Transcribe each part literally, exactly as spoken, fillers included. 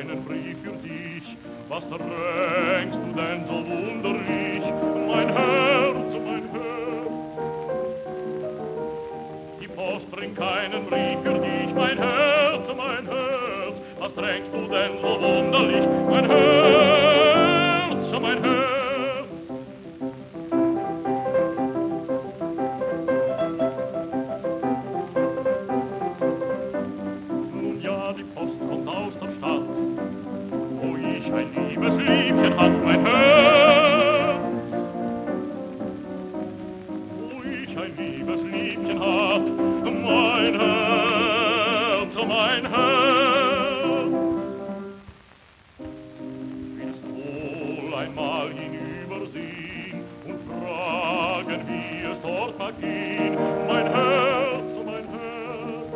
einen Brief für dich. Was tränkst du denn so wunderlich? Mein Herz, mein Herz. Die Post bringt keinen Brief für dich. Mein Herz, mein Herz. Was tränkst du denn so wunderlich? Mein Herz, mein Herz. Nun ja, die Post kommt aus der Stadt, wo ich ein liebes Liebchen hat, mein Herz. Wo ich ein liebes Liebchen hat, mein Herz, mein Herz. Willst wohl einmal hinübersehen und fragen, wie es dort mag gehen, mein Herz, mein Herz.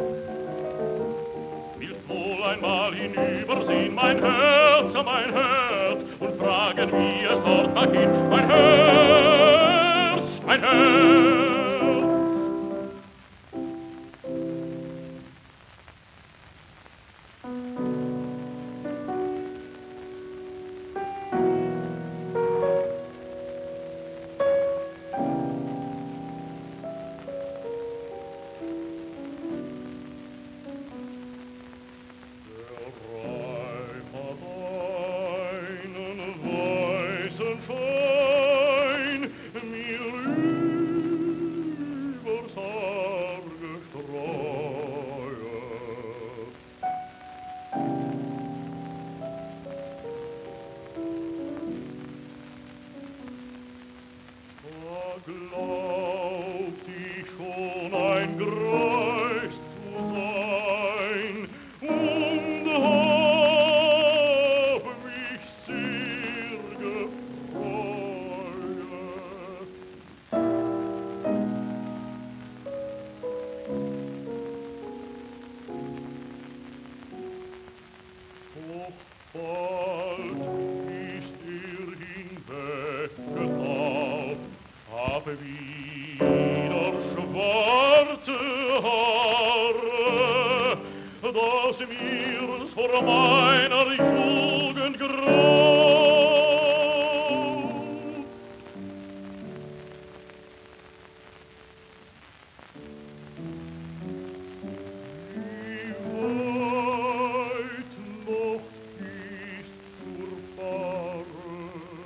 Willst wohl einmal hinübersehen, mein Herz, mein Herz, und fragen, wie es dort mag gehen, mein Herz, mein Herz. Schein mir über Sorge streuet. Da glaubt ich schon ein Greis zu sein und hab mich sehr gefreut. Doch bald ist er hinweggetaucht, habe wieder schwarze Haare, dass mir's vor meiner Jugend graut. Wie weit noch ist zur Fahre,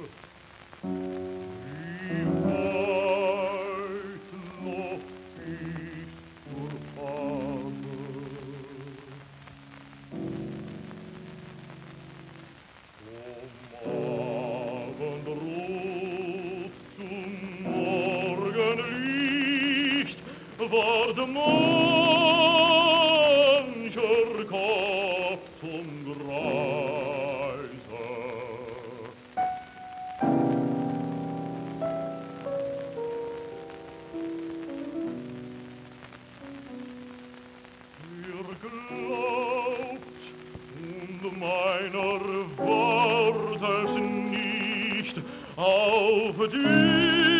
wie weit noch ist zur Fahre. Vom Abendrot zum Morgenlicht ward mancher Kopf zum Greise. Ihr glaubt und meiner ward es nicht auf die